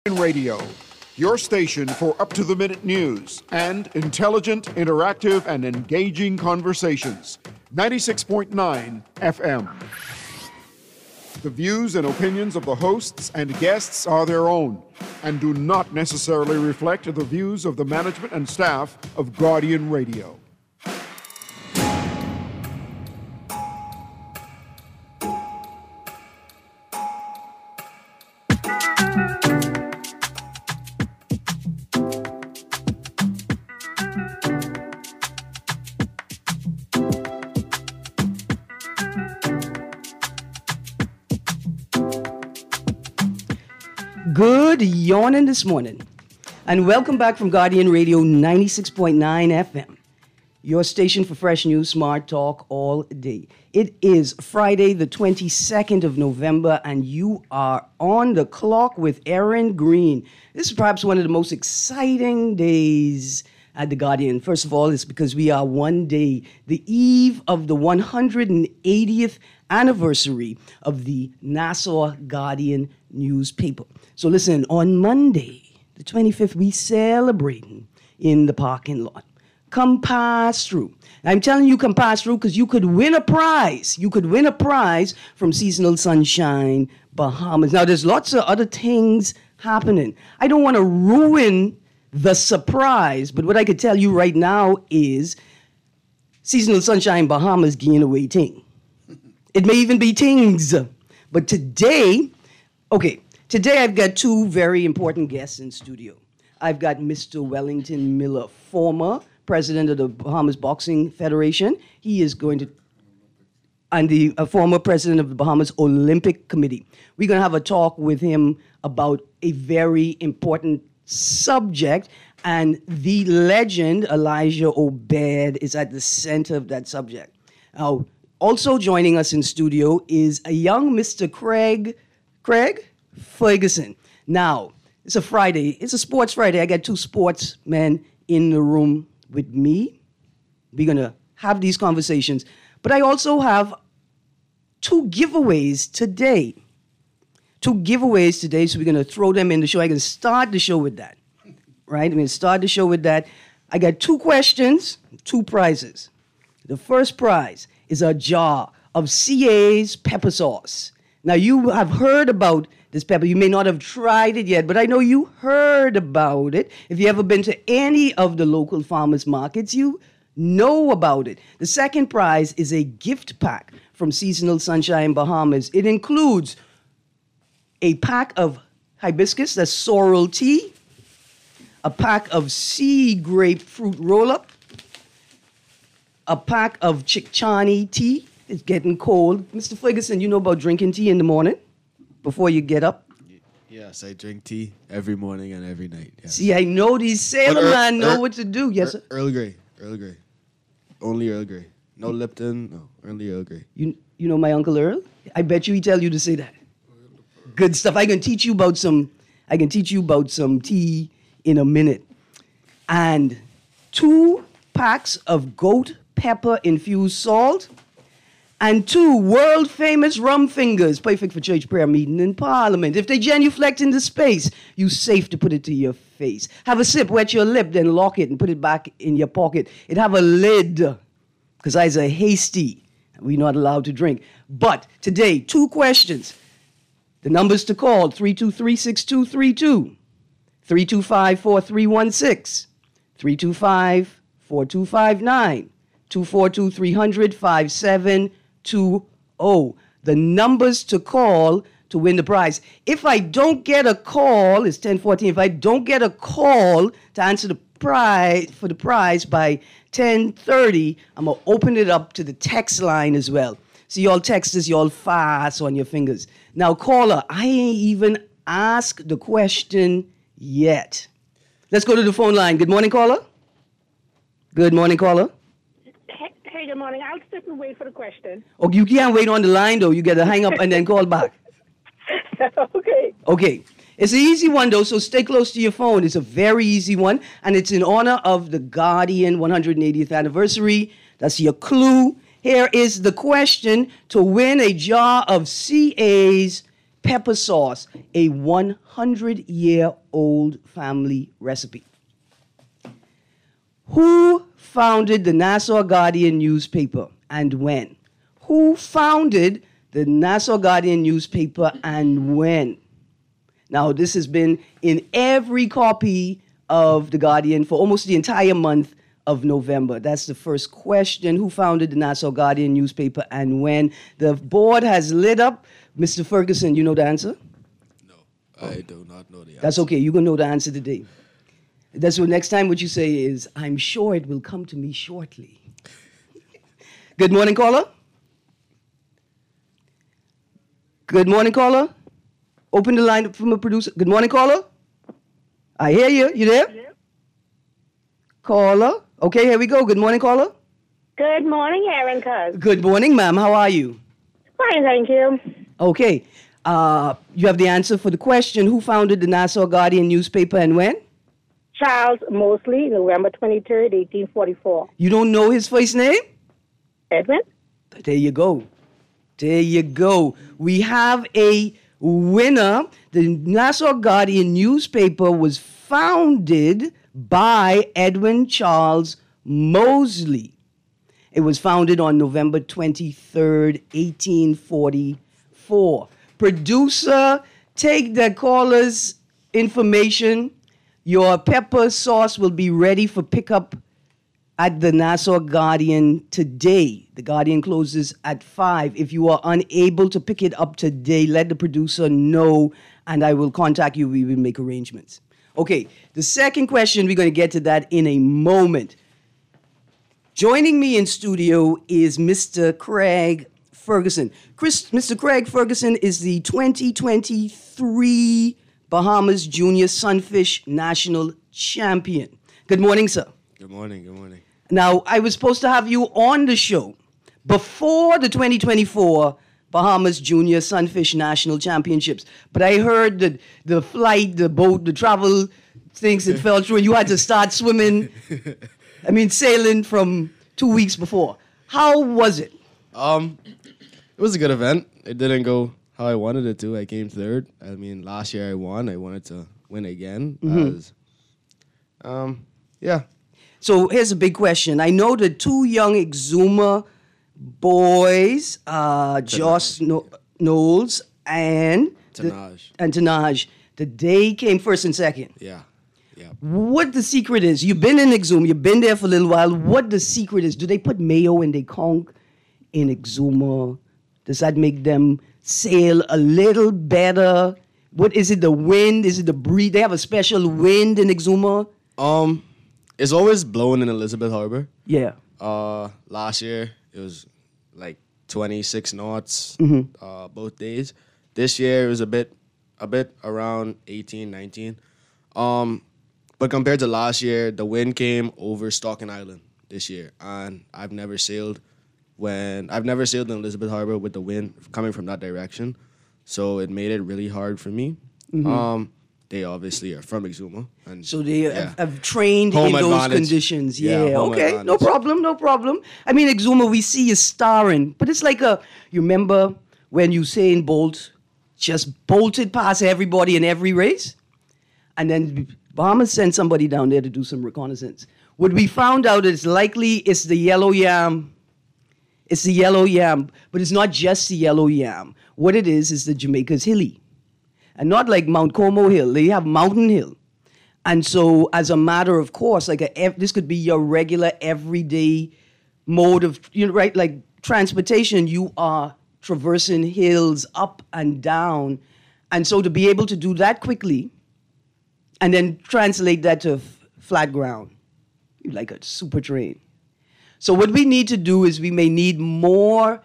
Radio, your station for up-to-the-minute news and intelligent, interactive, and engaging conversations. 96.9 FM. The views and opinions of the hosts and guests are their own and do not necessarily reflect the views of the management and staff of Guardian Radio. Good yawning this morning, and welcome back from Guardian Radio 96.9 FM, your station for fresh news, smart talk all day. It is Friday, the 22nd of November, and you are on the clock with Aaron Green. This is perhaps one of the most exciting days at the Guardian. First of all, it's because we are one day, the eve of the 180th anniversary of the Nassau Guardian newspaper. So listen, on Monday, the 25th, we celebrating in the parking lot. Come pass through. I'm telling you, come pass through because you could win a prize. You could win a prize from Seasonal Sunshine Bahamas. Now, there's lots of other things happening. I don't want to ruin the surprise, but what I could tell you right now is Seasonal Sunshine Bahamas giving away ting. It may even be tings. But today I've got two very important guests in studio. I've got Mr. Wellington Miller, former president of the Bahamas Boxing Federation. He is going to, and the former president of the Bahamas Olympic Committee. We're going to have a talk with him about a very important subject, and the legend Elijah Obed is at the center of that subject. Now, also joining us in studio is a young Mr. Craig Ferguson. Now, it's a Friday. It's a sports Friday. I got two sportsmen in the room with me. We're going to have these conversations. But I also have two giveaways today. So we're going to throw them in the show. I'm going to start the show with that. Right? I'm going to start the show with that. I got two questions, two prizes. The first prize is a jar of CA's pepper sauce. Now, you have heard about this pepper. You may not have tried it yet, but I know you heard about it. If you ever been to any of the local farmers markets, you know about it. The second prize is a gift pack from Seasonal Sunshine Bahamas. It includes a pack of hibiscus, that's sorrel tea, a pack of sea grapefruit roll-up, a pack of Chickchani tea. It's getting cold. Mr. Ferguson, you know about drinking tea in the morning before you get up? Yes, I drink tea every morning and every night. Yes. See, I know these sailor men know what to do. Yes, sir? Earl Grey. Only Earl Grey. No Lipton, no, only Earl Grey. You know my Uncle Earl? I bet you he tell you to say that. Good stuff. I can teach you about some tea in a minute. And 2 packs of goat pepper infused salt, and 2 world-famous rum fingers, perfect for church prayer meeting in Parliament. If they genuflect into space, you safe to put it to your face. Have a sip, wet your lip, then lock it and put it back in your pocket. It have a lid, because I's a hasty. We're not allowed to drink. But today, 2 questions. The numbers to call, 323-6232, 325-4316, 325-4259, 242-300-5720. The numbers to call to win the prize. If I don't get a call, it's 10:14. If I don't get a call to answer the prize by 10:30, I'm going to open it up to the text line as well. So y'all texters, y'all fast on your fingers. Now, caller, I ain't even asked the question yet. Let's go to the phone line. Good morning, caller. Good morning, caller. Hey, good morning. I'll sit and wait for the question. Oh, you can't wait on the line, though. You got to hang up and then call back. Okay. Okay. It's an easy one, though, so stay close to your phone. It's a very easy one, and it's in honor of the Guardian 180th anniversary. That's your clue. Here is the question to win a jar of CA's pepper sauce, a 100-year-old family recipe. Who founded the Nassau Guardian newspaper and when? Who founded the Nassau Guardian newspaper and when? Now, this has been in every copy of The Guardian for almost the entire month of November. That's the first question. Who founded the Nassau Guardian newspaper and when? The board has lit up. Mr. Ferguson, you know the answer? No, I do not know the answer. That's okay. You're going to know the answer today. That's what next time what you say is, I'm sure it will come to me shortly. Good morning, caller. Good morning, caller. Open the line from a producer. Good morning, caller. I hear you. You there? Yeah. Caller. Okay, here we go. Good morning, caller. Good morning, Aaron Cuz. Good morning, ma'am. How are you? Fine, thank you. Okay. You have the answer for the question. Who founded the Nassau Guardian newspaper and when? Charles Mosley, November 23rd, 1844. You don't know his first name? Edwin? There you go. There you go. We have a winner. The Nassau Guardian newspaper was founded by Edwin Charles Mosley. It was founded on November 23rd, 1844. Producer, take the caller's information. Your pepper sauce will be ready for pickup at the Nassau Guardian today. The Guardian closes at 5. If you are unable to pick it up today, let the producer know, and I will contact you. We will make arrangements. Okay, the second question, we're going to get to that in a moment. Joining me in studio is Mr. Craig Ferguson. Mr. Craig Ferguson is the 2023 Bahamas Junior Sunfish National Champion. Good morning, sir. Good morning, good morning. Now, I was supposed to have you on the show before the 2024 Bahamas Junior Sunfish National Championships, but I heard that the flight, the boat, the travel things that fell through, and you had to start swimming, sailing from 2 weeks before. How was it? It was a good event. It didn't go how I wanted it to. I came third. Last year I won. I wanted to win again. Yeah. So here's a big question. I know the two young Exuma boys, Josh Knowles and Tanaj. They came first and second. Yeah. What the secret is? You've been in Exuma. You've been there for a little while. What the secret is? Do they put mayo and they conch in Exuma? Does that make them sail a little better? What is it? The wind? Is it the breeze? They have a special wind in Exuma. It's always blowing in Elizabeth Harbor. Yeah. Last year it was like 26 knots both days. This year it was a bit around 18, 19. But compared to last year, the wind came over Stocking Island this year, and I've never sailed in Elizabeth Harbor with the wind coming from that direction, so it made it really hard for me. They obviously are from Exuma, and so they have trained home in those advantage. Conditions. Yeah, okay, advantage. no problem. Exuma, we see you starring, but it's like you remember when Usain Bolt just bolted past everybody in every race, and then Bahamas sent somebody down there to do some reconnaissance. What we found out is likely it's the yellow yam. It's the yellow yam, but it's not just the yellow yam. What it is the Jamaica's hilly. And not like Mount Como Hill. They have Mountain Hill. And so as a matter of course, this could be your regular everyday mode of, like transportation. You are traversing hills up and down. And so to be able to do that quickly and then translate that to flat ground, like a super train. So what we need to do is we may need more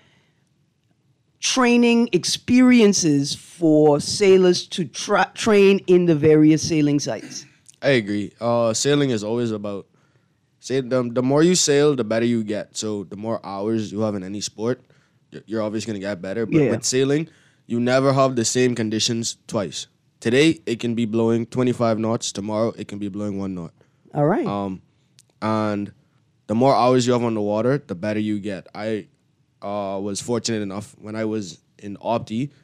training experiences for sailors to train in the various sailing sites. I agree. Sailing is always about the more you sail, the better you get. So the more hours you have in any sport, you're obviously going to get better. But with sailing, you never have the same conditions twice. Today, it can be blowing 25 knots. Tomorrow, it can be blowing 1 knot. All right. And the more hours you have on the water, the better you get. I was fortunate enough when I was in Opti,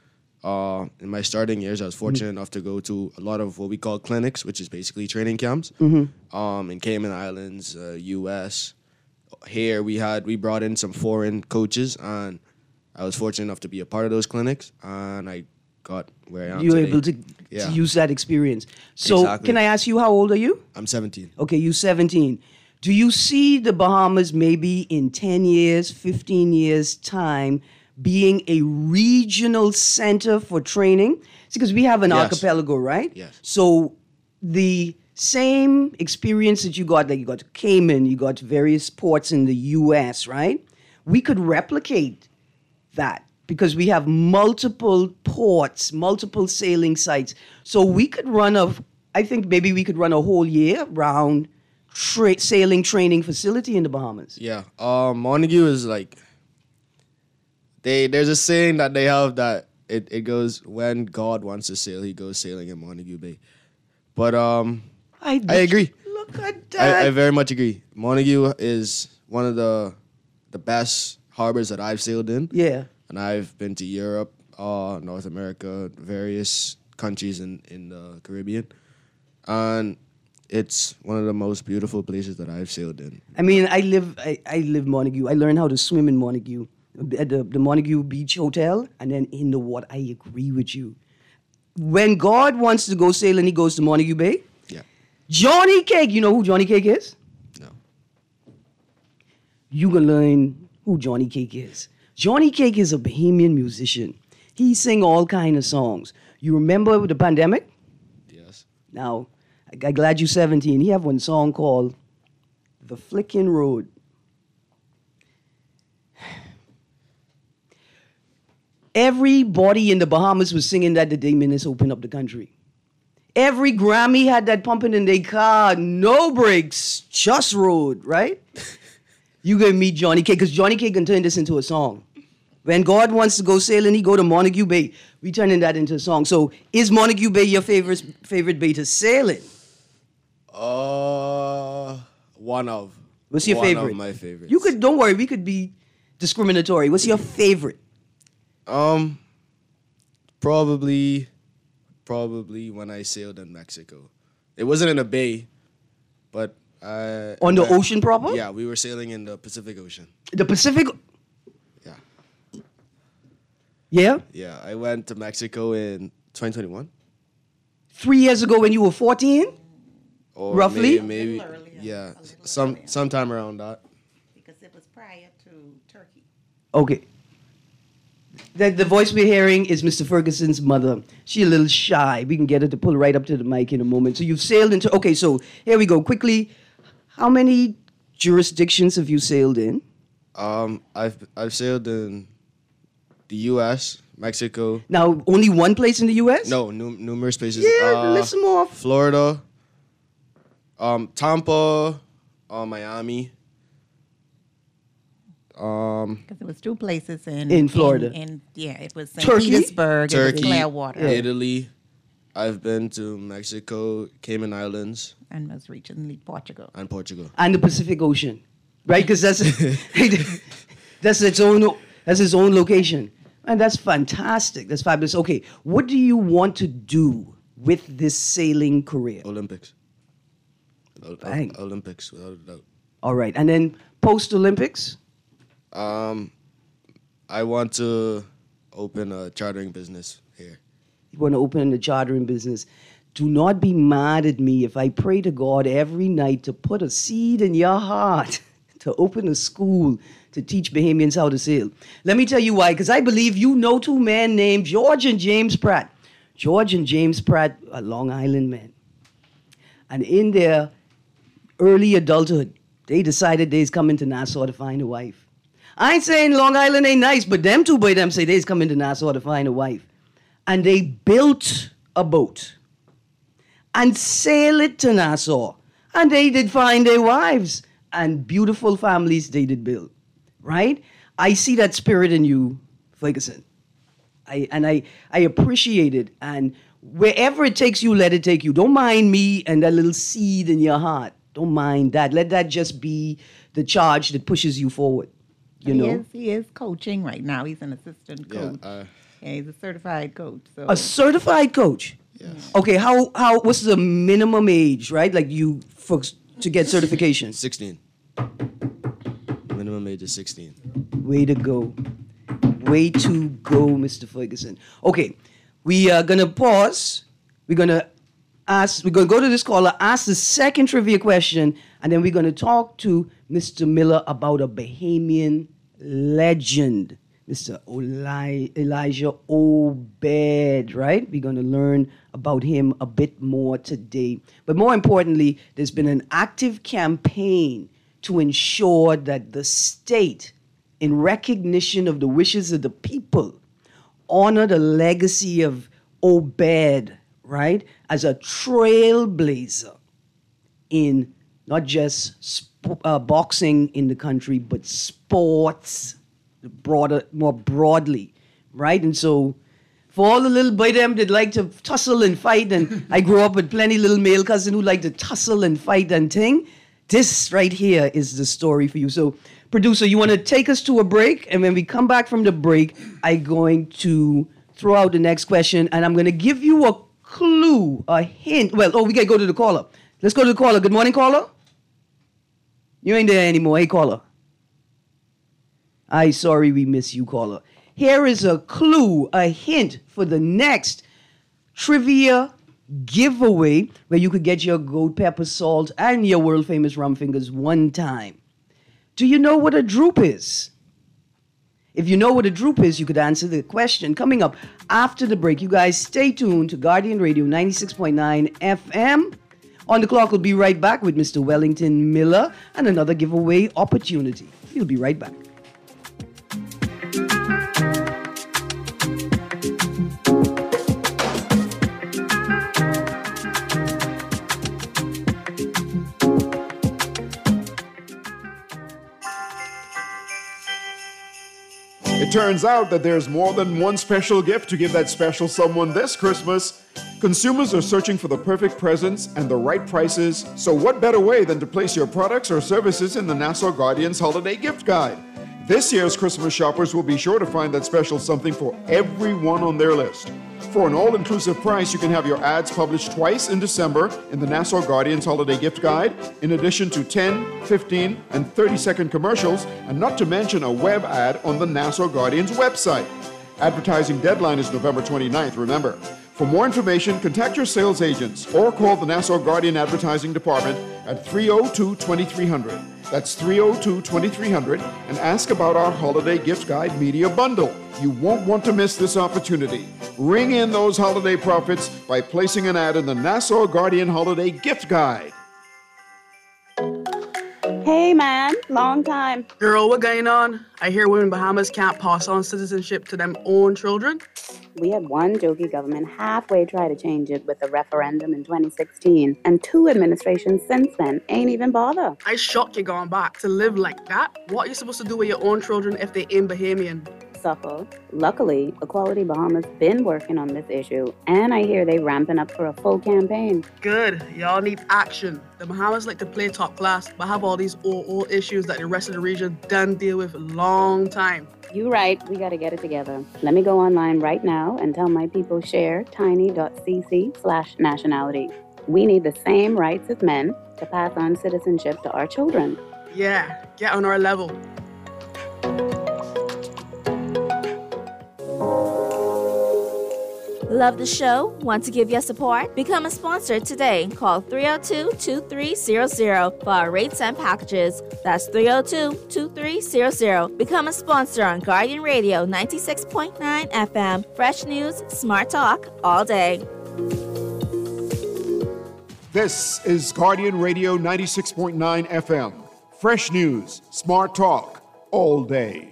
In my starting years, I was fortunate enough to go to a lot of what we call clinics, which is basically training camps. In Cayman Islands, U.S. Here we brought in some foreign coaches, and I was fortunate enough to be a part of those clinics, and I got where I am You were today. able to use that experience. So Exactly. can I ask you, how old are you? I'm 17. Okay, you 17. Do you see the Bahamas maybe in 10 years, 15 years' time being a regional center for training? See, because we have an Yes. archipelago, right? Yes. So the same experience that you got, like you got to Cayman, you got to various ports in the U.S., right? We could replicate that because we have multiple ports, multiple sailing sites. So we could I think maybe we could run a whole year round sailing training facility in the Bahamas. Yeah. Montague is like there's a saying that they have that it goes, when God wants to sail, he goes sailing in Montague Bay. But I agree. Look at that. I very much agree. Montague is one of the best harbors that I've sailed in. Yeah. And I've been to Europe, North America, various countries in the Caribbean. And it's one of the most beautiful places that I've sailed in. I mean, I live Montague. I learned how to swim in Montague at the Montague Beach Hotel, and then in the water. I agree with you. When God wants to go sailing, he goes to Montague Bay. Yeah. Johnny Cake, you know who Johnny Cake is? No. You can learn who Johnny Cake is. Johnny Cake is a Bahamian musician. He sing all kind of songs. You remember the pandemic? Yes. Now, I'm glad you're 17. He have one song called The Flickin' Road. Everybody in the Bahamas was singing that the day Menace opened up the country. Every Grammy had that pumping in their car. No brakes, just road, right? You gonna meet Johnny Cake, because Johnny Cake can turn this into a song. When God wants to go sailing, he go to Montague Bay. We turning that into a song. So is Montague Bay your favorite bay to sail in? One of. What's your favorite? One of my favorites. Don't worry, we could be discriminatory. What's your favorite? Probably when I sailed in Mexico. It wasn't in a bay, but On the ocean proper? Yeah, we were sailing in the Pacific Ocean. The Pacific? Yeah. Yeah? Yeah, I went to Mexico in 2021. 3 years ago when you were 14? Or Roughly? Maybe A little earlier. yeah, A little sometime around that. Because it was prior to Turkey. Okay. The voice we're hearing is Mr. Ferguson's mother. She's a little shy. We can get her to pull right up to the mic in a moment. So you've sailed into... Okay, so here we go. Quickly, how many jurisdictions have you sailed in? I've sailed in the U.S., Mexico. Now, only one place in the U.S.? No, numerous places. Yeah, list them off. Florida, Tampa, Miami. Because it was two places In Florida. It was St. Turkey? Petersburg Turkey, and Clearwater. Italy. I've been to Mexico, Cayman Islands, And most recently Portugal. and Portugal. And the Pacific Ocean, right? Because that's its own location, and that's fantastic. That's fabulous. Okay, what do you want to do with this sailing career? Olympics. Bang. Olympics, without a doubt. All right, and then post Olympics. I want to open a chartering business here. You want to open a chartering business. Do not be mad at me if I pray to God every night to put a seed in your heart to open a school to teach Bahamians how to sail. Let me tell you why, because I believe you know two men named George and James Pratt. George and James Pratt are Long Island men. And in their early adulthood, they decided they's coming to Nassau to find a wife. I ain't saying Long Island ain't nice, but them two by them say they's coming to Nassau to find a wife. And they built a boat and sail it to Nassau. And they did find their wives and beautiful families they did build, right? I see that spirit in you, Ferguson. I appreciate it. And wherever it takes you, let it take you. Don't mind me and that little seed in your heart. Don't mind that. Let that just be the charge that pushes you forward. You know? He is coaching right now. He's an assistant coach. Yeah, he's a certified coach. So A certified coach. Yes. Okay, what's the minimum age, right? Like you folks to get certification? 16. Minimum age is 16. Way to go. Way to go, Mr. Ferguson. Okay, we are gonna pause. We're gonna go to this caller, ask the second trivia question, and then we're gonna talk to Mr. Miller about a Bahamian legend, Mr. Elijah Obed, right? We're gonna learn about him a bit more today. But more importantly, there's been an active campaign to ensure that the state, in recognition of the wishes of the people, honor the legacy of Obed, right, as a trailblazer in not just boxing in the country, but sports more broadly, right? And so for all the little boy them that like to tussle and fight, and I grew up with plenty little male cousin who like to tussle and fight and thing, this right here is the story for you. So, producer, you want to take us to a break? And when we come back from the break, I'm going to throw out the next question, and I'm going to give you a clue, a hint. We got to go to the caller. Let's go to the caller. Good morning, caller. You ain't there anymore. Hey, caller. Sorry we miss you, caller. Here is a clue, a hint for the next trivia giveaway where you could get your gold pepper salt and your world famous rum fingers one time. Do you know what a droop is? If you know what a droop is, you could answer the question coming up after the break. You guys stay tuned to Guardian Radio 96.9 FM. On the clock, we'll be right back with Mr. Wellington Miller and another giveaway opportunity. We'll be right back. It turns out that there's more than one special gift to give that special someone this Christmas. Consumers are searching for the perfect presents and the right prices, so what better way than to place your products or services in the Nassau Guardian's Holiday Gift Guide? This year's Christmas shoppers will be sure to find that special something for everyone on their list. For an all-inclusive price, you can have your ads published twice in December in the Nassau Guardian's Holiday Gift Guide, in addition to 10, 15, and 30-second commercials, and not to mention a web ad on the Nassau Guardian's website. Advertising deadline is November 29th, remember. For more information, contact your sales agents or call the Nassau Guardian Advertising Department at 302-2300. That's 302-2300, and ask about our Holiday Gift Guide Media Bundle. You won't want to miss this opportunity. Ring in those holiday profits by placing an ad in the Nassau Guardian Holiday Gift Guide. Hey man, long time. Girl, what going on? I hear women in Bahamas can't pass on citizenship to them own children. We had one jokey government halfway try to change it with a referendum in 2016, and 2 administrations since then ain't even bother. I shocked you going back to live like that. What are you supposed to do with your own children if they ain't Bahamian? Suffer. Luckily, Equality Bahamas been working on this issue, and I hear they ramping up for a full campaign. Good. Y'all need action. The Bahamas like to play top class, but have all these old issues that the rest of the region done deal with a long time. You right, we gotta get it together. Let me go online right now and tell my people share tiny.cc/nationality. We need the same rights as men to pass on citizenship to our children. Yeah, get on our level. Love the show? Want to give your support? Become a sponsor today. Call 302-2300 for our rates and packages. That's 302-2300. Become a sponsor on Guardian Radio 96.9 FM. Fresh news, smart talk, all day. This is Guardian Radio 96.9 FM. Fresh news, smart talk, all day.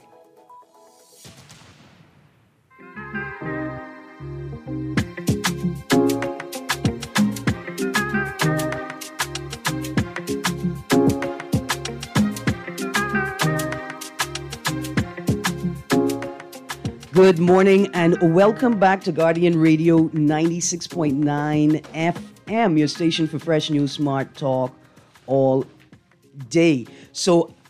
Good morning and welcome back to Guardian Radio 96.9 FM, your station for fresh news, smart talk, all day. So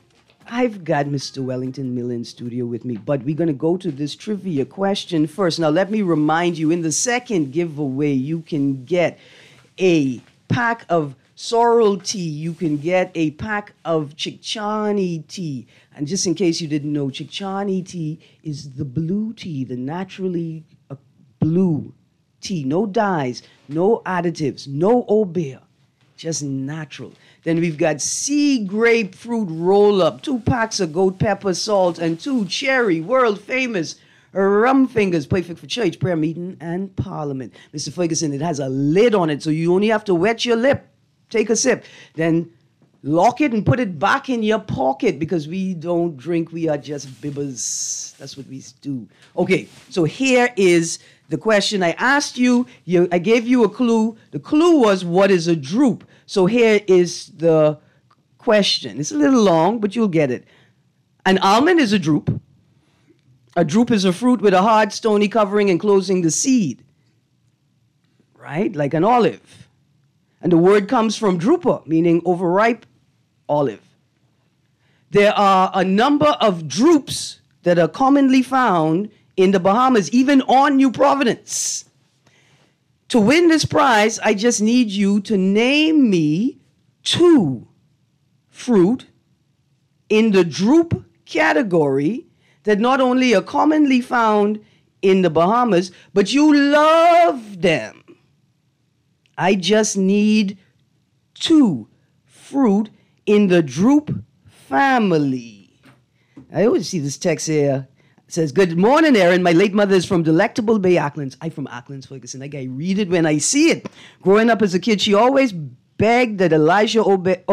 I've got Mr. Wellington Miller in studio with me, but we're going to go to this trivia question first. Now, let me remind you, in the second giveaway, you can get a pack of sorrel tea. You can get a pack of Chickchani tea. And just in case you didn't know, Chickchani tea is the blue tea, the naturally blue tea. No dyes, no additives, no obeah, just natural. Then we've got sea grapefruit roll-up, 2 packs of goat pepper salt, and 2 cherry world-famous rum fingers, perfect for church, prayer meeting, and parliament. Mr. Ferguson, it has a lid on it, so you only have to wet your lip. Take a sip. Then lock it and put it back in your pocket, because we don't drink, we are just bibbers. That's what we do. Okay, so here is the question I asked you. I gave you a clue. The clue was, what is a drupe? So here is the question. It's a little long, but you'll get it. An almond is a drupe. A drupe is a fruit with a hard, stony covering enclosing the seed, right? Like an olive. And the word comes from drupa, meaning overripe olive. There are a number of drupes that are commonly found in the Bahamas, even on New Providence. To win this prize, I just need you to name me 2 fruit in the drupe category that not only are commonly found in the Bahamas, but you love them. I just need 2 fruit in the drupe family. I always see this text here. It says, good morning, Aaron. My late mother is from delectable Bay Acklands. I'm from Acklands, Ferguson. I read it when I see it. Growing up as a kid, she always bragged that Elijah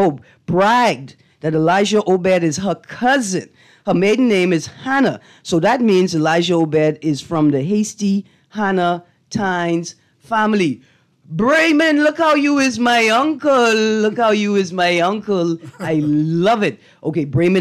Obed is her cousin. Her maiden name is Hannah. So that means Elijah Obed is from the Hasty Hannah Tynes family. Brayman, look how you is my uncle. Look how you is my uncle. I love it. Okay, Brayman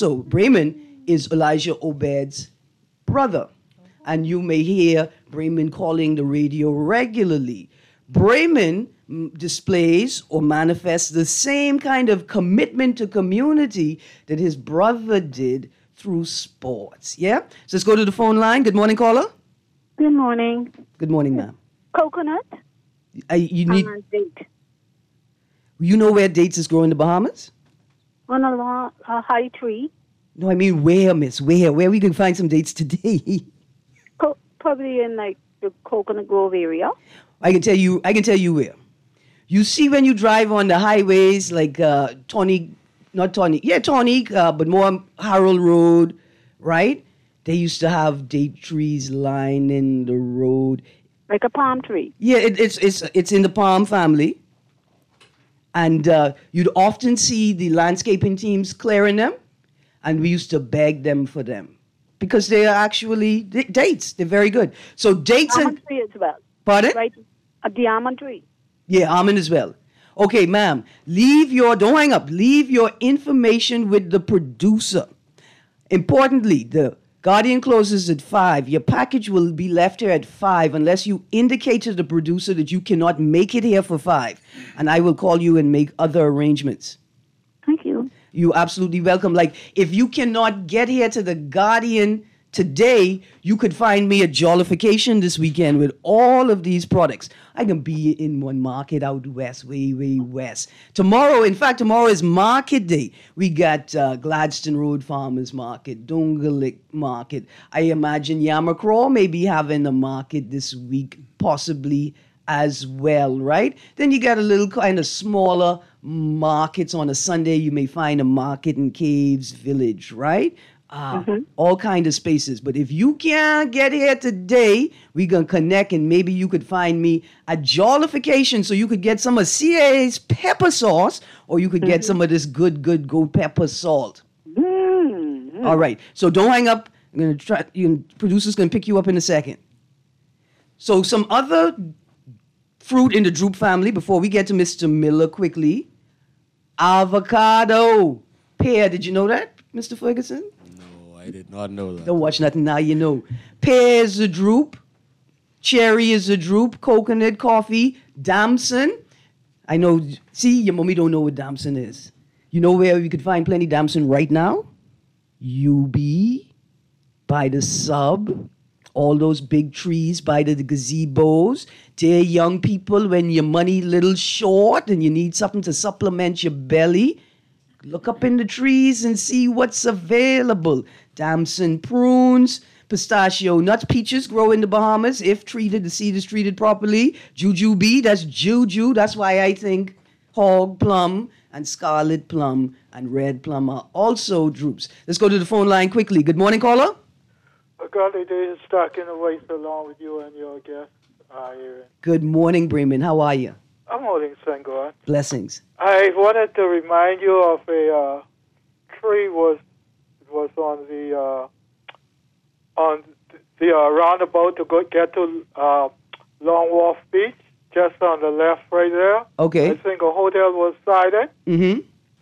is Elijah Obed's brother. And you may hear Brayman calling the radio regularly. Brayman displays or manifests the same kind of commitment to community that his brother did through sports. Yeah? So let's go to the phone line. Good morning, caller. Good morning. Good morning, ma'am. Coconut? You need. Date. You know where dates is growing in the Bahamas? On a high tree. No, I mean where, miss? Where we can find some dates today? Probably in like the Coconut Grove area. I can tell you where. You see when you drive on the highways like Tawny, but more Harold Road, right? They used to have date trees lining the road. Like a palm tree. Yeah, it's in the palm family. And you'd often see the landscaping teams clearing them, and we used to beg them for them because they are actually dates. They're very good. So dates almond tree as well. Pardon? Right, the almond tree. Yeah, almond as well. Okay, ma'am, don't hang up. Leave your information with the producer. Importantly, the Guardian closes at 5. Your package will be left here at 5 unless you indicate to the producer that you cannot make it here for 5. And I will call you and make other arrangements. Thank you. You're absolutely welcome. Like, if you cannot get here to the Guardian today, you could find me at Jollification this weekend with all of these products. I can be in one market out west, way west. Tomorrow is market day. We got Gladstone Road Farmers Market, Dongalik Market. I imagine Yamacraw may be having a market this week, possibly as well, right? Then you got a little kind of smaller markets on a Sunday. You may find a market in Caves Village, right? All kind of spaces. But if you can't get here today, we going to connect, and maybe you could find me at Jollification so you could get some of CA's pepper sauce, or you could get some of this good goat pepper salt. All right. So don't hang up. I'm going to try. Producer's going to pick you up in a second. So some other fruit in the drupe family before we get to Mr. Miller quickly. Avocado. Pear. Did you know that, Mr. Ferguson? I did not know that. Don't watch nothing now, you know. Pear is a drupe. Cherry is a drupe. Coconut, coffee. Damson. I know. See, your mommy don't know what damson is. You know where you could find plenty damson right now? UB, by the sub, all those big trees by the gazebos. Dear young people, when your money little short and you need something to supplement your belly, look up in the trees and see what's available. Damson prunes, pistachio nuts, peaches grow in the Bahamas if treated, the seed is treated properly. Jujube, that's juju. That's why I think hog plum and scarlet plum and red plum are also droops. Let's go to the phone line quickly. Good morning, caller. A godly day is stuck in the waste along with you and your guest, Aaron. Good morning, Bremen. How are you? I'm holding thank God. Blessings. I wanted to remind you of a tree was on the roundabout to get to Long Wharf Beach, just on the left right there. Okay. I think a hotel was sighted. Mm-hmm.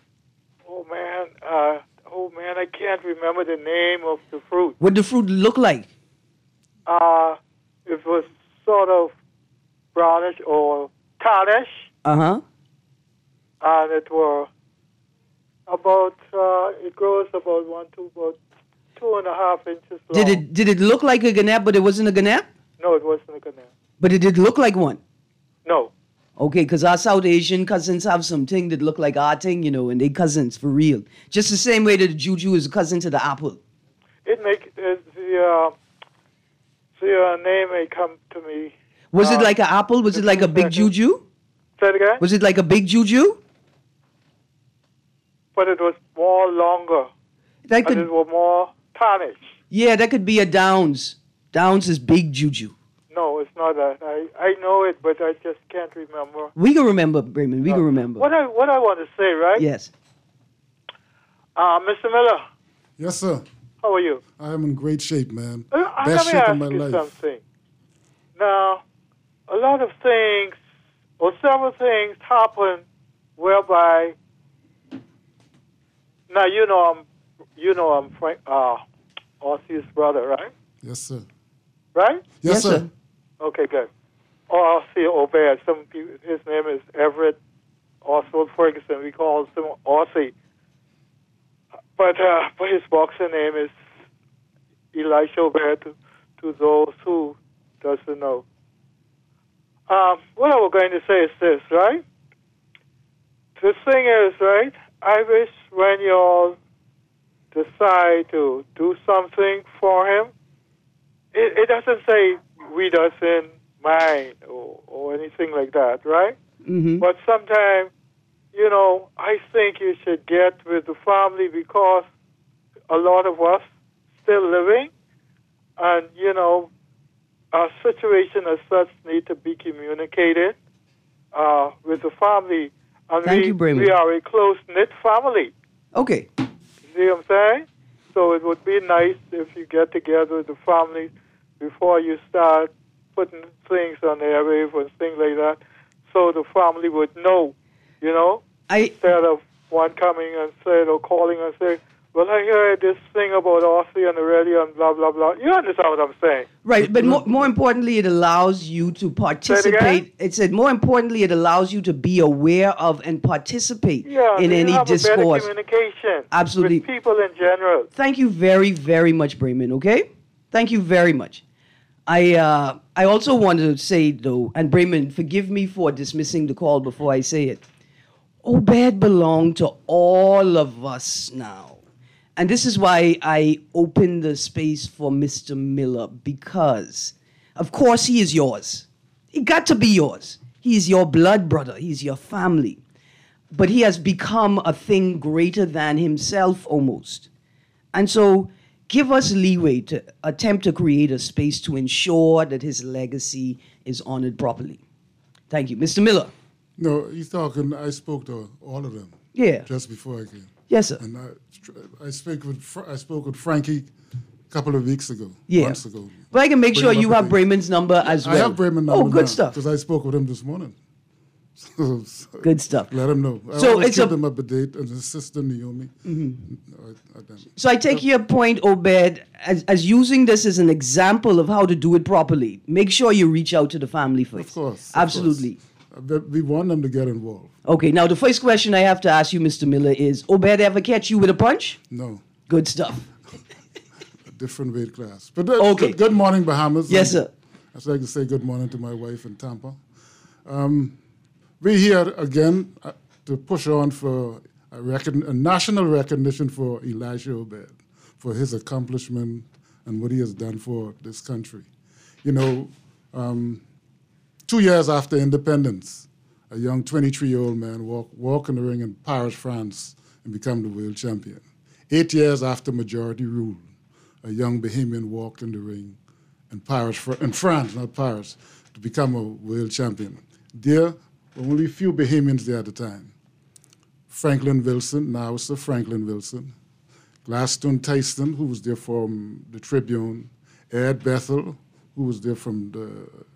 Oh man, I can't remember the name of the fruit. What did the fruit look like? It was sort of brownish or tarnish. Uh-huh. And it were about, it grows about 2.5 inches long. Did it look like a ganap, but it wasn't a ganap? No, it wasn't a ganap. But it did look like one? No. Okay, because our South Asian cousins have something that look like our thing, and they cousins for real. Just the same way that the juju is a cousin to the apple. The name may come to me. Was it like an apple? Was it like a big juju? Say it again? Was it like a big juju? But it was more longer. That could, and it was more tarnished. Yeah, that could be a Downs. Downs is big juju. No, it's not that. I know it, but I just can't remember. We can remember, Bremen. We can remember. What I want to say, right? Yes. Mr. Miller. Yes, sir. How are you? I am in great shape, man. Let Best me shape ask of my you life. something. Now, a lot of things, or several things happen whereby, now I'm Frank, Ossie's brother, right? Yes, sir. Right? Yes, sir. Okay, good. Ossie Obed. Some people, his name is Everett Oswald Ferguson. We call him Ossie. But his boxer name is Elisha Obed, to those who doesn't know. What I was going to say is this, right? The thing is, right, I wish when you all decide to do something for him, it doesn't say we doesn't mind or anything like that, right? Mm-hmm. But sometimes, I think you should get with the family because a lot of us still living and, our situation as such need to be communicated with the family. And Thank you, Bremen. we are a close-knit family. Okay. See what I'm saying? So it would be nice if you get together with the family before you start putting things on the airwave and things like that, so the family would know, instead of one coming and saying or calling and saying, well, I heard this thing about Aussie on the radio and blah, blah, blah. You understand what I'm saying? Right, but more importantly, it allows you to participate. It said more importantly, it allows you to be aware of and participate in any discourse. Better communication Absolutely. with people in general. Thank you very, very much, Bremen, okay? Thank you very much. I also wanted to say, though, and Bremen, forgive me for dismissing the call before I say it. Obed belonged to all of us now. And this is why I opened the space for Mr. Miller, because, of course, he is yours. He got to be yours. He is your blood brother. He's your family. But he has become a thing greater than himself almost. And so give us leeway to attempt to create a space to ensure that his legacy is honored properly. Thank you. Mr. Miller. No, he's talking, I spoke to all of them. Yeah. Just before I came. Yes, sir. And I spoke with Frankie a couple of weeks ago. Yeah. Months ago. But I can make sure you have Bremen's number as well. I have Bremen's number. Oh, good stuff. Because I spoke with him this morning. So good stuff. Let him know. So I it's keep him up to date, and his sister Naomi. So I take your point, Obed, as using this as an example of how to do it properly. Make sure you reach out to the family first. Of course. Absolutely. We want them to get involved. Okay, now the first question I have to ask you, Mr. Miller, is Obed ever catch you with a punch? No. Good stuff. different weight class. But Okay. good morning, Bahamas. Yes, sir. I'd like to say good morning to my wife in Tampa. We're here again to push on for a national recognition for Elijah Obed, for his accomplishment and what he has done for this country. 2 years after independence, a young 23-year-old man walk in the ring in Paris, France, and become the world champion. 8 years after majority rule, a young Bahamian walked in the ring in France, not Paris, to become a world champion. There were only a few Bahamians there at the time. Franklin Wilson, now Sir Franklin Wilson, Gladstone Tyson, who was there from the Tribune, Ed Bethel, who was there from the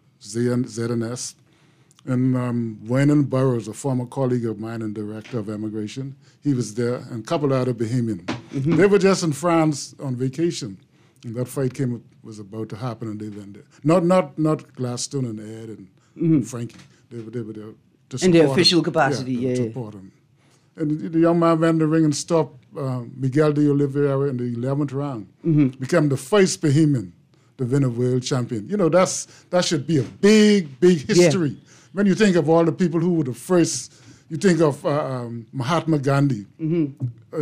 ZNS, and Wynan Burroughs, a former colleague of mine and director of immigration. He was there, and a couple of other Bahamian. Mm-hmm. They were just in France on vacation, and that fight was about to happen, and they went there. Not Gladstone and Ed and Frankie. They were there to support in their him. official capacity, to support him. And the young man went in the ring and stopped Miguel de Oliveira in the 11th round. Became the first Bahamian to win a world champion. That should be a big history. Yeah. When you think of all the people who were the first, you think of Mahatma Gandhi in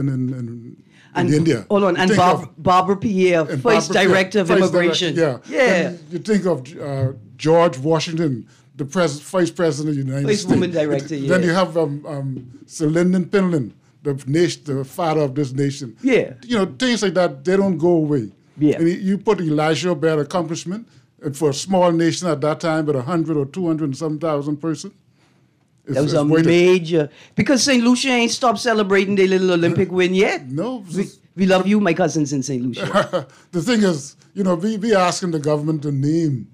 India. Hold on, and Barbara Pierre, first director of immigration. Yeah. And you think of George Washington, the first president of the United States. First woman director, yeah. Then you have Sir Lyndon Pinland, the father of this nation. Yeah. Things like that, they don't go away. Yeah. And you put Elijah Obed accomplishment, and for a small nation at that time with 100 or 200 and some thousand persons. That was a major, because St. Lucia ain't stopped celebrating their little Olympic win yet. No. We love you, my cousins in St. Lucia. The thing is, we asking the government to name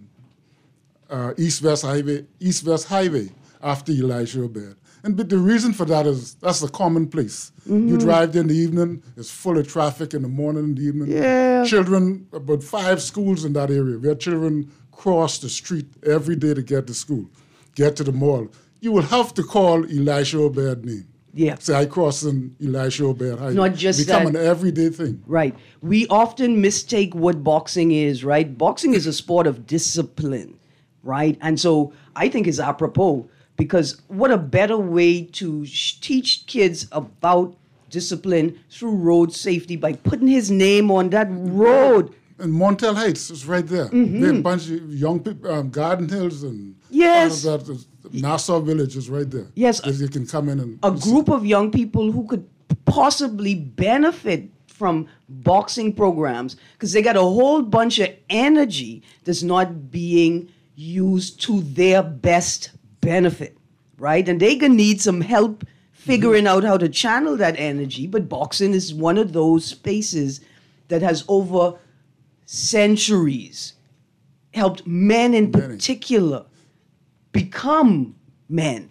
East-West Highway after Elijah Obed. But the reason for that is that's a commonplace. You drive there in the evening, it's full of traffic in the morning and the evening. Yeah. Children, about 5 schools in that area, where children cross the street every day to get to school, get to the mall. You will have to call Elijah Obed's name. Yeah. Say, I crossed in Elijah Obed Highway. Not just become that. an everyday thing. Right. We often mistake what boxing is, right? Boxing is a sport of discipline, right? And so I think it's apropos, because what a better way to teach kids about discipline through road safety by putting his name on that road. And Montel Heights is right there. There are a bunch of young people, Garden Hills and Yes. all of that. Nassau Village is right there. Yes. That you can come in and... A group of young people who could possibly benefit from boxing programs, because they got a whole bunch of energy that's not being used to their best benefit, right? And they gonna need some help figuring out how to channel that energy. But boxing is one of those spaces that has over centuries helped men in particular become men,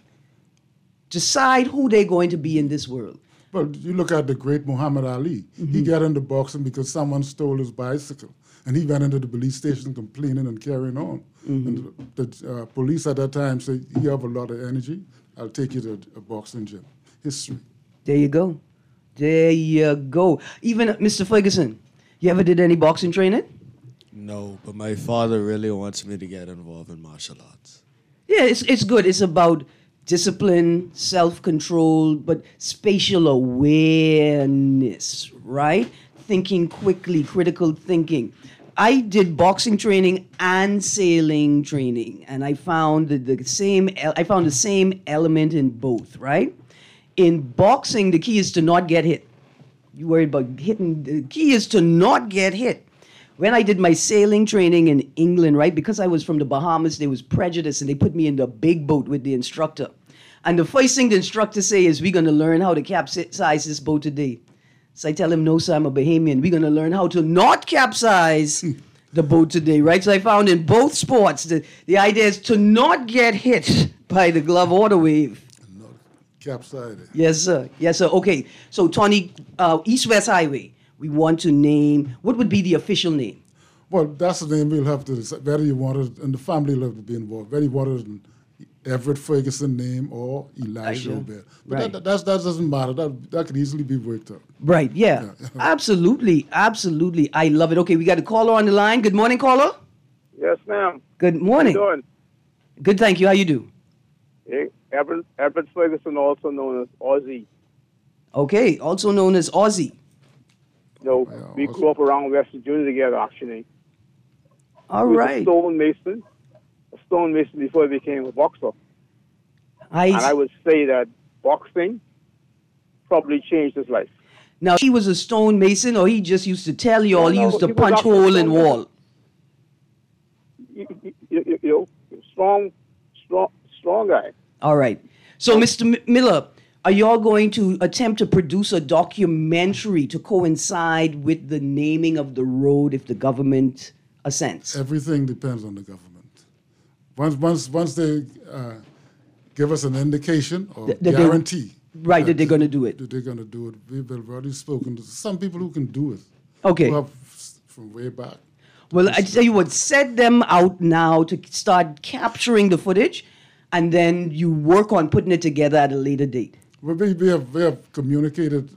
decide who they're going to be in this world. Well, you look at the great Muhammad Ali. He got into boxing because someone stole his bicycle. And he went into the police station complaining and carrying on. And the police at that time said, you have a lot of energy, I'll take you to a boxing gym. History. There you go. There you go. Even Mr. Ferguson, you ever did any boxing training? No, but my father really wants me to get involved in martial arts. Yeah, it's good. It's about discipline, self-control, but spatial awareness, right? Thinking quickly, critical thinking. I did boxing training and sailing training, and I found the same element in both, right? In boxing, the key is to not get hit. You worried about hitting. The key is to not get hit. When I did my sailing training in England, right, because I was from the Bahamas, there was prejudice, and they put me in the big boat with the instructor. And the first thing the instructor say is, we're going to learn how to capsize this boat today. So I tell him, no, sir, I'm a Bahamian. We're going to learn how to not capsize the boat today, right? So I found in both sports, the idea is to not get hit by the glove or the wave. Capsize. Yes, sir. Yes, sir. Okay. So, Tony, East-West Highway, we want to name, what would be the official name? Well, that's the name we'll have to decide, whether you want it, and the family will have to be involved, whether you want it in Everett Ferguson name or Elijah Obed. But Right. that doesn't matter. That could easily be worked out. Right, yeah. Absolutely, absolutely. I love it. Okay, we got a caller on the line. Good morning, caller. Yes, ma'am. Good morning. How you doing? Good, thank you. How you do? Everett Ferguson, also known as Ozzy. Okay, also known as Ozzy. We grew up around West Virginia together, actually. All He was right. a stonemason before he became a boxer. And I would say that boxing probably changed his life. Now, he was a stonemason, or he just used to tell you all he used to he was punch actually hole in stonemason. wall? Strong guy. All right. So, Mr. Miller, are y'all going to attempt to produce a documentary to coincide with the naming of the road if the government assents? Everything depends on the government. Once they give us an indication or guarantee, that they're going to do it. That they're going to do it. We've already spoken to some people who can do it. Okay. Who have from way back. Well, I tell you what, set them out now to start capturing the footage, and then you work on putting it together at a later date. Well, we have communicated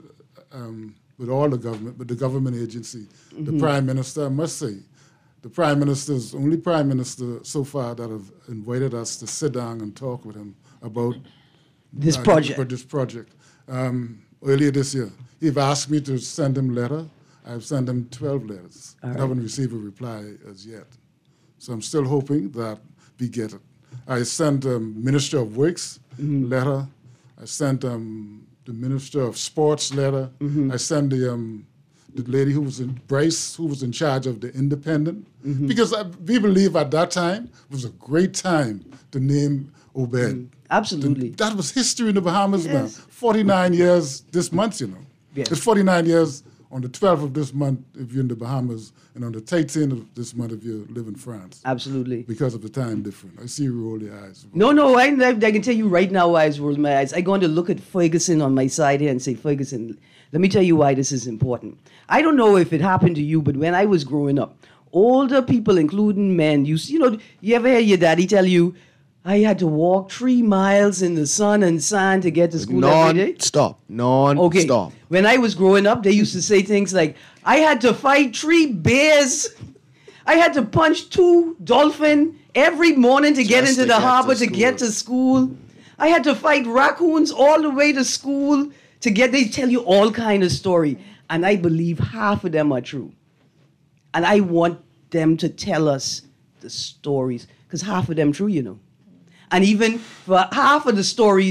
with all the government, with the government agency, the Prime Minister. I must say, the Prime Minister is the only Prime Minister so far that have invited us to sit down and talk with him about this project. About this project. Earlier this year, he've asked me to send him a letter. I've sent him 12 letters. I haven't received a reply as yet. So I'm still hoping that we get it. I sent Minister of Works letter. I sent the Minister of Sports letter. I sent the lady who was Bryce, who was in charge of the Independent, because we believe at that time it was a great time to name Obed. Absolutely. That was history in the Bahamas, man. 49 years this month, you know. Yes. It's 49 years on the 12th of this month if you're in the Bahamas, and on the 13th of this month if you live in France. Absolutely. Because of the time difference. I see you roll your eyes. No, I can tell you right now why I roll my eyes. I'm going to look at Ferguson on my side here and say, Ferguson, let me tell you why this is important. I don't know if it happened to you, but when I was growing up, older people, including men, you ever hear your daddy tell you, I had to walk 3 miles in the sun and sand to get to school every day? Non-stop. Okay. When I was growing up, they used to say things like, I had to fight 3 bears. I had to punch 2 dolphins every morning to get into the harbor to get to school. I had to fight raccoons all the way to school they tell you all kind of story. And I believe half of them are true. And I want them to tell us the stories, because half of them true, you know. And even for half of the story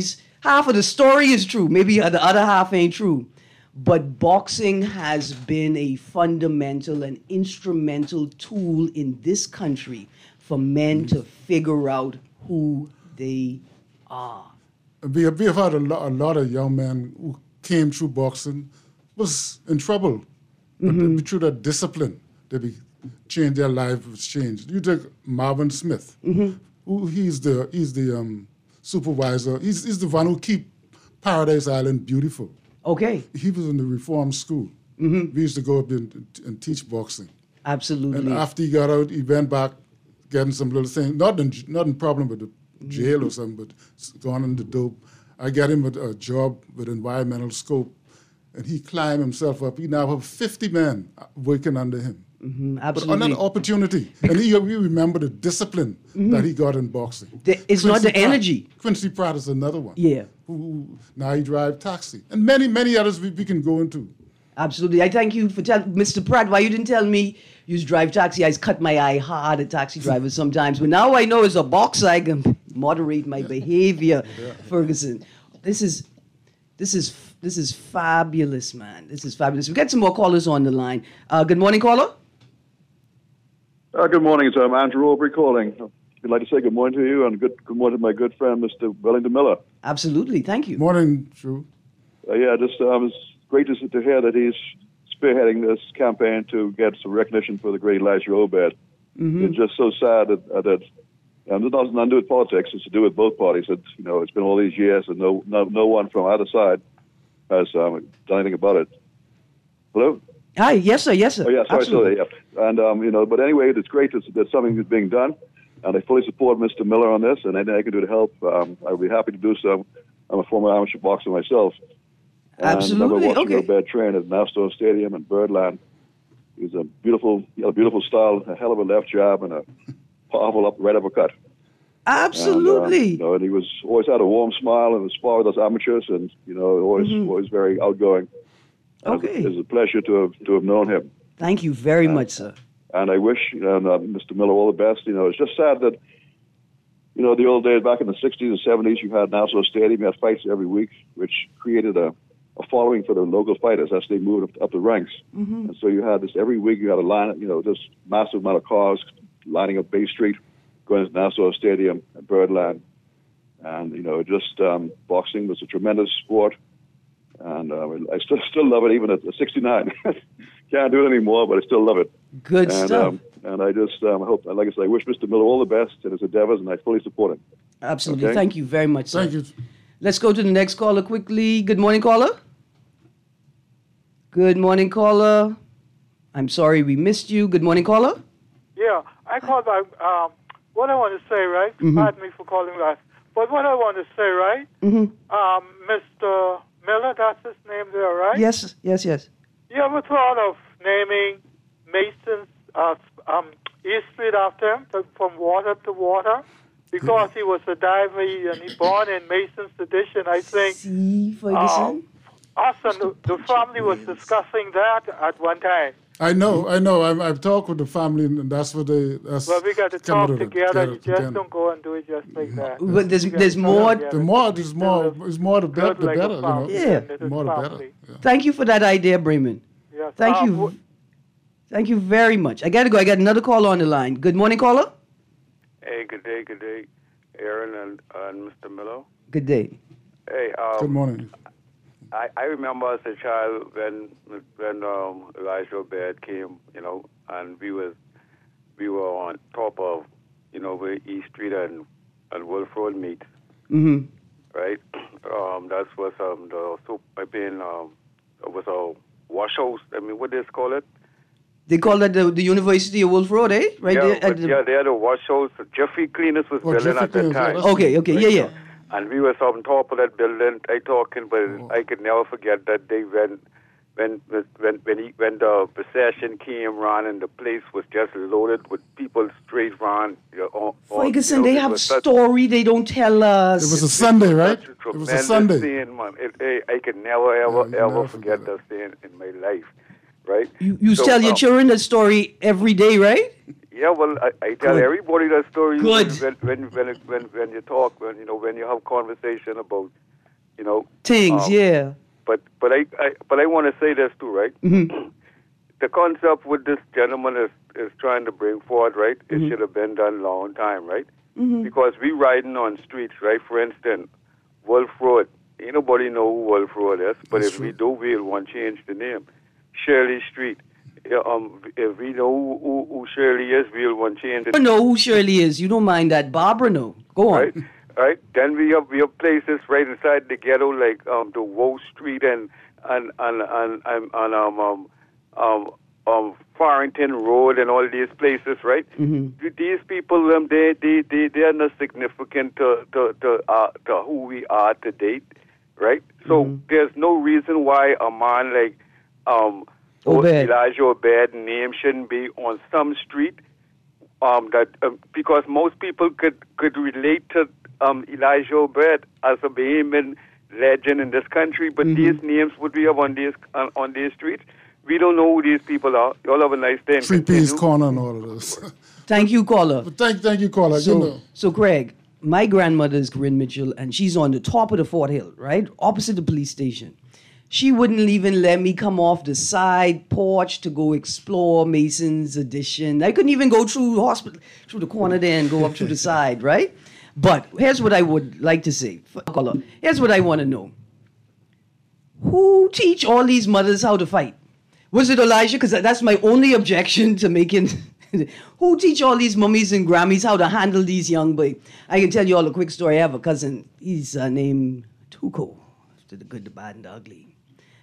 is true. Maybe the other half ain't true. But boxing has been a fundamental and instrumental tool in this country for men to figure out who they are. We have had a lot of young men who came through boxing was in trouble. But through that discipline, they changed their life was changed. You take Marvin Smith. He's the supervisor. He's the one who keep Paradise Island beautiful. Okay. He was in the reform school. We used to go up there and teach boxing. Absolutely. And after he got out, he went back getting some little thing. Not in problem with the jail or something, but gone into dope. I got him a job with Environmental Scope, and he climbed himself up. He now have 50 men working under him. Absolutely. But on that opportunity. And we remember the discipline that he got in boxing. It's not the energy. Quincy Pratt is another one. Yeah. Who now he drives taxi. And many, many others we can go into. Absolutely. I thank you for telling Mr. Pratt. Why you didn't tell me you drive taxi? I cut my eye hard at taxi drivers sometimes. But now I know as a boxer I can moderate my behavior, Ferguson. This is fabulous, man. This is fabulous. We got some more callers on the line. Good morning, caller. Good morning. It's Andrew Aubrey calling. I'd like to say good morning to you and good morning to my good friend, Mr. Wellington Miller. Absolutely. Thank you. Morning, Drew. It's great to hear that he's spearheading this campaign to get some recognition for the great Elijah Obed. It's just so sad that it has nothing to do with politics. It's to do with both parties. It's been all these years and no one from either side has done anything about it. Hello? Hi. Yes, sir. Yes, sir. Oh, yeah. Sorry. Absolutely. Yeah. And but anyway, it's great that something is being done. And I fully support Mr. Miller on this, and anything I can do to help, I would be happy to do so. I'm a former amateur boxer myself. Absolutely. And I watched Obed train at Nassau Stadium in Birdland. He was a beautiful style, a hell of a left jab, and a powerful right uppercut. Absolutely. And he was always had a warm smile and spar with us amateurs, and always very outgoing. Okay. It was a pleasure to have known him. Thank you very much, sir. And I wish Mr. Miller all the best. It's just sad that the old days back in the 60s and 70s, you had Nassau Stadium, you had fights every week, which created a following for the local fighters as they moved up the ranks. Mm-hmm. And so you had this every week. You had a line, this massive amount of cars lining up Bay Street, going to Nassau Stadium and Birdland, and boxing was a tremendous sport, and I still love it even at 69. Can't do it anymore, but I still love it. Good stuff. And I just hope, like I said, I wish Mr. Miller all the best in his endeavors, and I fully support him. Absolutely. Okay? Thank you very much, sir. Thank you. Let's go to the next caller quickly. Good morning, caller. Good morning, caller. I'm sorry we missed you. Good morning, caller. Yeah, I called by, what I want to say, right? Mm-hmm. Pardon me for calling last. But what I want to say, right? Mm-hmm. Mr. Miller, that's his name there, right? Yes. You ever thought of naming Mason's East Street after him, from water to water? Because he was a diver and he born in Mason's tradition, I think. See, Ferguson? Us and the family was discussing that at one time. I know. I've talked with the family, and that's what they. Well, we got to talk together. You just don't go and do it just like that. But there's more. The more the better. The better. Yeah. More the better. Yeah. Thank you for that idea, Bremen. Yes. Thank you. Thank you very much. I got to go. I got another caller on the line. Good morning, caller. Hey, good day, Aaron and Mr. Miller. Good day. Hey, good morning. I remember as a child when Elijah Obed came, and we were on top of, where East Street and Wolf Road meet. Mm-hmm. Right. That was was a wash house. I mean, what do they call it? They call that the University of Wolf Road, eh? Right yeah, there. They had a wash house. Jeffrey Cleaners was building at that time. Okay, right? Yeah. And we were on top of that building. I could never forget that day when the procession came around and the place was just loaded with people straight around. Ferguson, they have a story they don't tell us. It was a Sunday, right? It was a Sunday. Scene, man. I could never ever forget that scene in my life. Right? You tell your children that story every day, right? Yeah, well, I tell everybody that story. Good. When you talk, when you have conversation about, things. Yeah. But I want to say this too, right? Mm-hmm. The concept what this gentleman is trying to bring forward, right? Mm-hmm. It should have been done long time, right? Mm-hmm. Because we riding on streets, right? For instance, Wolf Road. Ain't nobody know who Wolf Road is, but if we do, we'll want to change the name. Shirley Street. If we know who Shirley is, we'll want to change it. I know who Shirley is. You don't mind that. Barbara, no. Go on. Right. Then we have places right inside the ghetto like the Woe Street and Farrington Road and all these places, right? Mm-hmm. These people, they are not significant to who we are to date, right? So there's no reason why a man like Elijah Obed name shouldn't be on some street. Because most people could relate to Elijah Obed as a Bahamian legend in this country, but these names would be up on these streets. We don't know who these people are. You all have a nice day. Three P's Corner and all of this. Thank you, caller. Thank you, caller. So, Craig, my grandmother is Corinne Mitchell, and she's on the top of the Fort Hill, right? Opposite the police station. She wouldn't even let me come off the side porch to go explore Mason's Addition. I couldn't even go through the corner there and go up to the side, right? But here's what I would like to say. Here's what I want to know. Who teach all these mothers how to fight? Was it Elijah? Because that's my only objection to making... Who teach all these mummies and Grammys how to handle these young boys? I can tell you all a quick story. I have a cousin. He's named Tuco. To the good, the bad, and the ugly.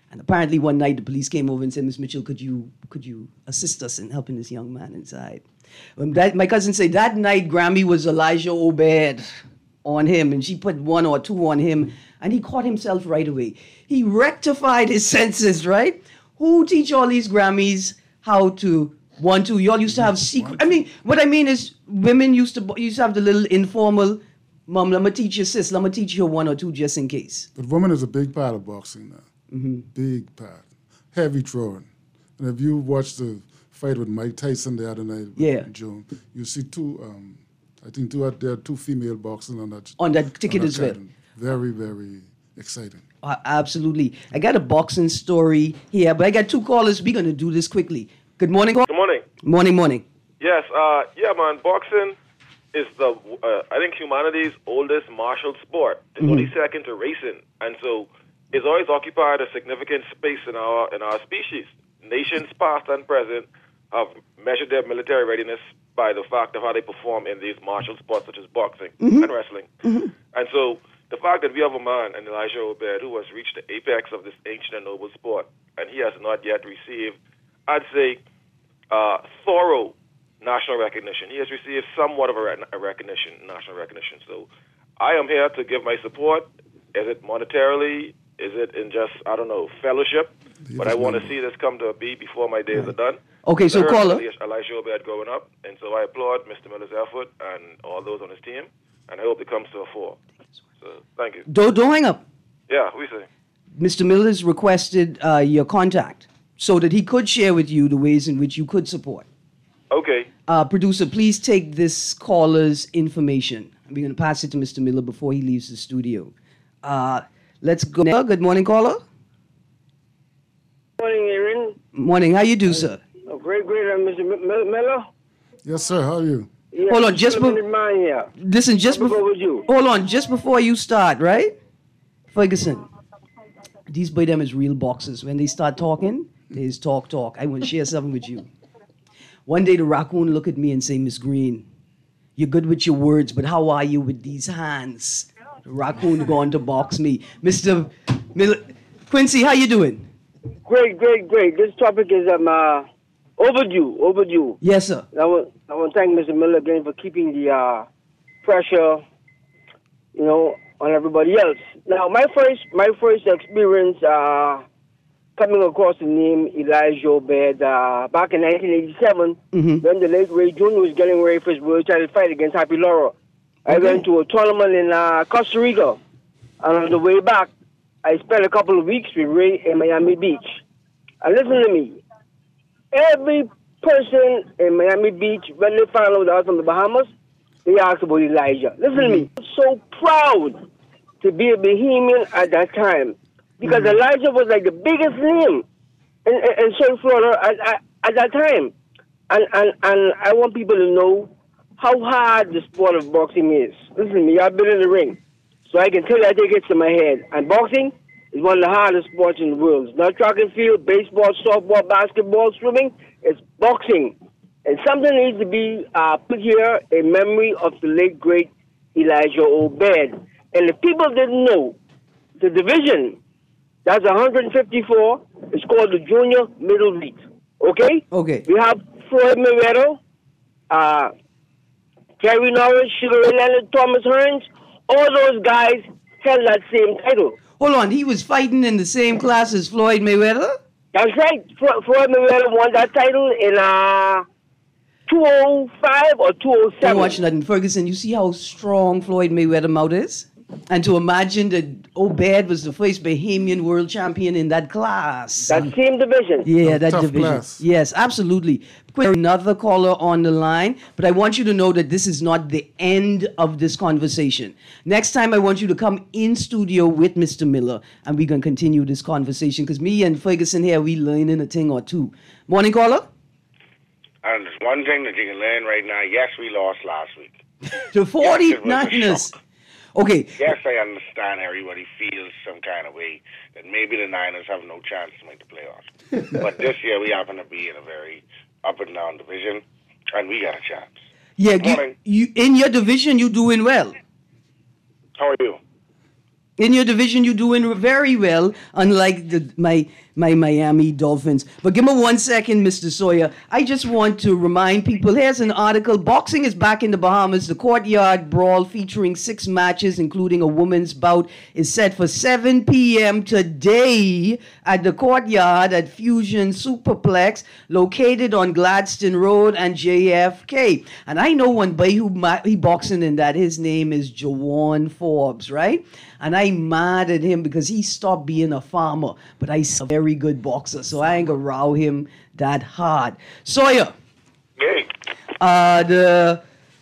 And apparently one night the police came over and said, Miss Mitchell, could you assist us in helping this young man inside? My cousin said that night Grammy was Elijah Obed on him, and she put 1 or 2 on him, and he caught himself right away. He rectified his senses, right? Who teach all these Grammys how to 1, 2? Y'all used to have secret. I mean, what I mean is women used to have the little informal, Mom, let me teach you, sis, let me teach you 1 or 2 just in case. But women is a big part of boxing now. Big part. Heavy throwing. And if you watch the fight with Mike Tyson the other night, Joan, you see there are 2 female boxing on that ticket as well. Very, very exciting. Absolutely. I got a boxing story here, but I got 2 callers. We're going to do this quickly. Good morning. Good morning. Morning. Yes, man, boxing is I think humanity's oldest martial sport. It's only second to racing, and so it's always occupied a significant space in our species. Nations past and present have measured their military readiness by the fact of how they perform in these martial sports such as boxing and wrestling. And so the fact that we have a man, Elijah Obed, who has reached the apex of this ancient and noble sport, and he has not yet received, I'd say, thorough national recognition. He has received somewhat of a national recognition. So I am here to give my support. Is it monetarily? Is it in just, fellowship? But I want to see this come to a beat before my days are done. Okay, so caller. Elijah Obed growing up, and so I applaud Mr. Miller's effort and all those on his team, and I hope it comes to a fore. So thank you. Don't hang up. Yeah, we say. Mr. Miller's requested your contact so that he could share with you the ways in which you could support. Okay. Producer, please take this caller's information. We're going to pass it to Mr. Miller before he leaves the studio. Let's go. Good morning, caller. Morning, Aaron. Morning. How you do, sir? Oh, great, Mr. Miller. Yes, sir. How are you? Yeah, hold on, just before hold on, just before you start, right? Ferguson, these boy them is real boxers. When they start talking, they is talk. I want to share something with you. One day the raccoon look at me and say, Miss Green, you're good with your words, but how are you with these hands? The raccoon going to box me. Mr. Miller, Quincy, how you doing? Great. This topic is overdue. Yes, sir. I want to thank Mr. Miller again for keeping the pressure, on everybody else. Now, my first experience coming across the name Elijah Obed back in 1987, when the late Ray Jr. was getting ready for his world title fight against Happy Laura. I went to a tournament in Costa Rica, and on the way back, I spent a couple of weeks with Ray in Miami Beach. And listen to me. Every person in Miami Beach, when they found out I was from the Bahamas, they asked about Elijah. Listen to me. I'm so proud to be a Bahamian at that time, because Elijah was like the biggest name in South Florida at that time. And I want people to know how hard the sport of boxing is. Listen to me. I've been in the ring, so I can tell you I think it's in my head. And boxing is one of the hardest sports in the world. It's not track and field, baseball, softball, basketball, swimming. It's boxing. And something needs to be put here in memory of the late, great Elijah Obed. And if people didn't know, the division, that's 154, it's called the junior middleweight. Okay? Okay. We have Floyd Mayweather, Terry Norris, Sugar Ray Leonard, Thomas Hearns. All those guys held that same title. Hold on, he was fighting in the same class as Floyd Mayweather? That's right. Floyd Mayweather won that title in 205 or 207. Don't watch nothing. Ferguson, you see how strong Floyd Mayweather mouth is? And to imagine that Obed was the first Bahamian world champion in that class. That same division. Yeah, that division. Class. Yes, absolutely. Another caller on the line, but I want you to know that this is not the end of this conversation. Next time, I want you to come in studio with Mr. Miller, and we're going to continue this conversation, because me and Ferguson here, we learning a thing or two. Morning, caller? And there's one thing that you can learn right now. Yes, we lost last week. The 49ers. Okay. Yes, I understand everybody feels some kind of way that maybe the Niners have no chance to make the playoffs. But this year we happen to be in a very up and down division, and we got a chance. Yeah, you in your division, you doing well. How are you? In your division, you're doing very well, unlike my Miami Dolphins. But give me 1 second, Mr. Sawyer. I just want to remind people, here's an article. Boxing is back in the Bahamas. The Courtyard Brawl, featuring 6 matches, including a women's bout, is set for 7 p.m. today at the Courtyard at Fusion Superplex, located on Gladstone Road and JFK. And I know one boy he boxing in that. His name is Jawan Forbes, right? And I'm mad at him because he stopped being a farmer. But he's a very good boxer, so I ain't gonna row him that hard. Sawyer. Hey. The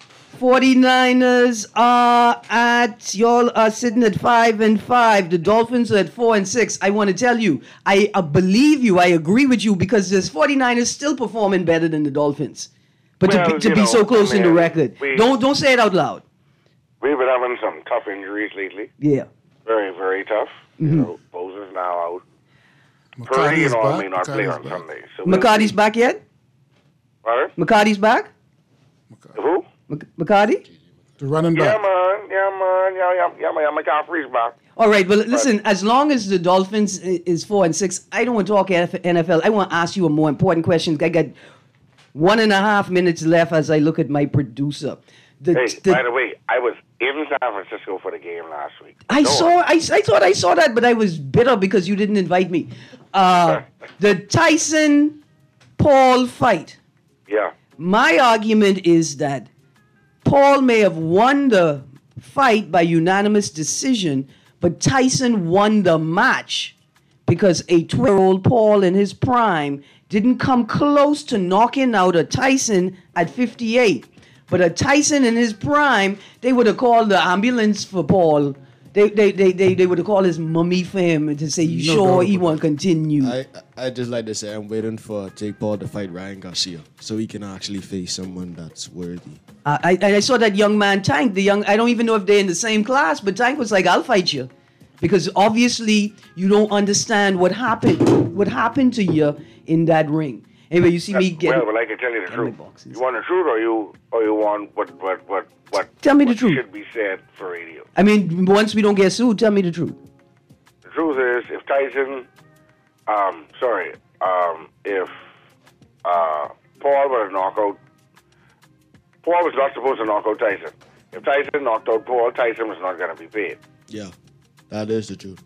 49ers y'all are sitting at 5-5. The Dolphins are at 4-6. I want to tell you, I believe you. I agree with you because the 49ers still performing better than the Dolphins. But to be so close in the record, don't say it out loud. We've been having some tough injuries lately. Yeah. Very, very tough. Mm-hmm. You know, Bosa's now out. Purdy and all may not play on Sunday. So McCarty's back yet? What? McCarty's back? Who? McCarty? The running back. Yeah, man. McCaffrey's back. All right, well, listen, as long as the Dolphins is 4-6, I don't want to talk NFL. I want to ask you a more important question. I got 1.5 minutes left as I look at my producer. By the way, I was in San Francisco for the game last week. I thought I saw that, but I was bitter because you didn't invite me. The Tyson-Paul fight. Yeah. My argument is that Paul may have won the fight by unanimous decision, but Tyson won the match because a 12-year-old Paul in his prime didn't come close to knocking out a Tyson at 58. But a Tyson in his prime, they would have called the ambulance for Paul. They would have called his mummy for him to say, "You sure he won't continue?" I just like to say I'm waiting for Jake Paul to fight Ryan Garcia so he can actually face someone that's worthy. I saw that young man Tank. I don't even know if they're in the same class, but Tank was like, "I'll fight you," because obviously you don't understand what happened to you in that ring. Anyway, you see me getting... Well, I can tell you the truth. You want the truth or you want what Tell me the truth. Should be said for radio. I mean, once we don't get sued, tell me the truth. The truth is, if Tyson, if Paul was knockout, Paul was not supposed to knock out Tyson. If Tyson knocked out Paul, Tyson was not going to be paid. Yeah, that is the truth.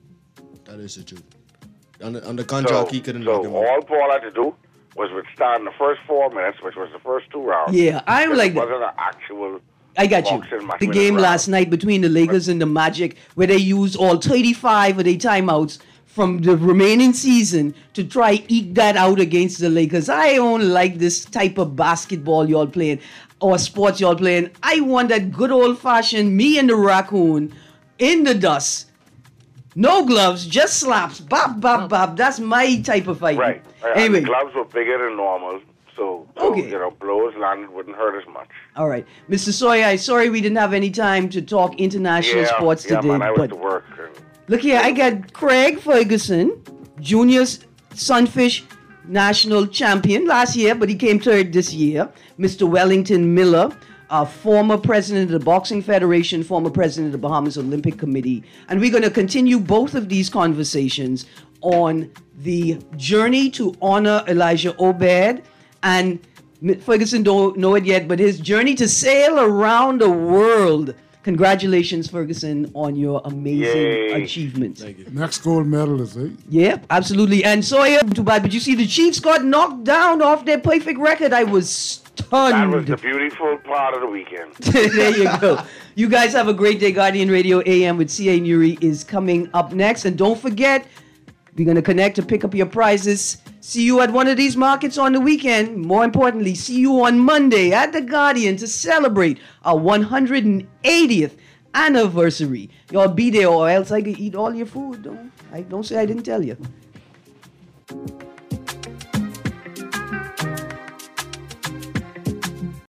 On the contract, he couldn't knock him out. All Paul had to do was withstand the first 4 minutes, which was the first 2 rounds. Yeah, I'm like that. It wasn't an actual... I got you. The game last night between the Lakers and the Magic, where they used all 35 of their timeouts from the remaining season to try eke that out against the Lakers. I don't like this type of basketball y'all playing or sports y'all playing. I want that good old-fashioned me and the raccoon in the dust. No gloves, just slaps. Bop, bop, bop. That's my type of fight. Right. Anyway. And the gloves were bigger than normal, so blows landed wouldn't hurt as much. All right. Mr. Sawyer, I'm sorry we didn't have any time to talk international sports today. Yeah, man, I went to work. Look here, I got Craig Ferguson, Junior Sunfish national champion last year, but he came third this year. Mr. Wellington Miller, former president of the Boxing Federation, former president of the Bahamas Olympic Committee. And we're going to continue both of these conversations on the journey to honor Elijah Obed. And Ferguson don't know it yet, but his journey to sail around the world. Congratulations, Ferguson, on your amazing achievements. Thank you. Next gold medalist, eh? Yeah, absolutely. And Sawyer, too bad, but you see the Chiefs got knocked down off their perfect record. I was stunned. That was the beautiful part of the weekend. There you go. You guys have a great day. Guardian Radio AM with C.A. Muri is coming up next. And don't forget, we're going to connect to pick up your prizes. See you at one of these markets on the weekend. More importantly, see you on Monday at the Guardian to celebrate our 180th anniversary. Y'all be there or else I could eat all your food. Don't say I didn't tell you.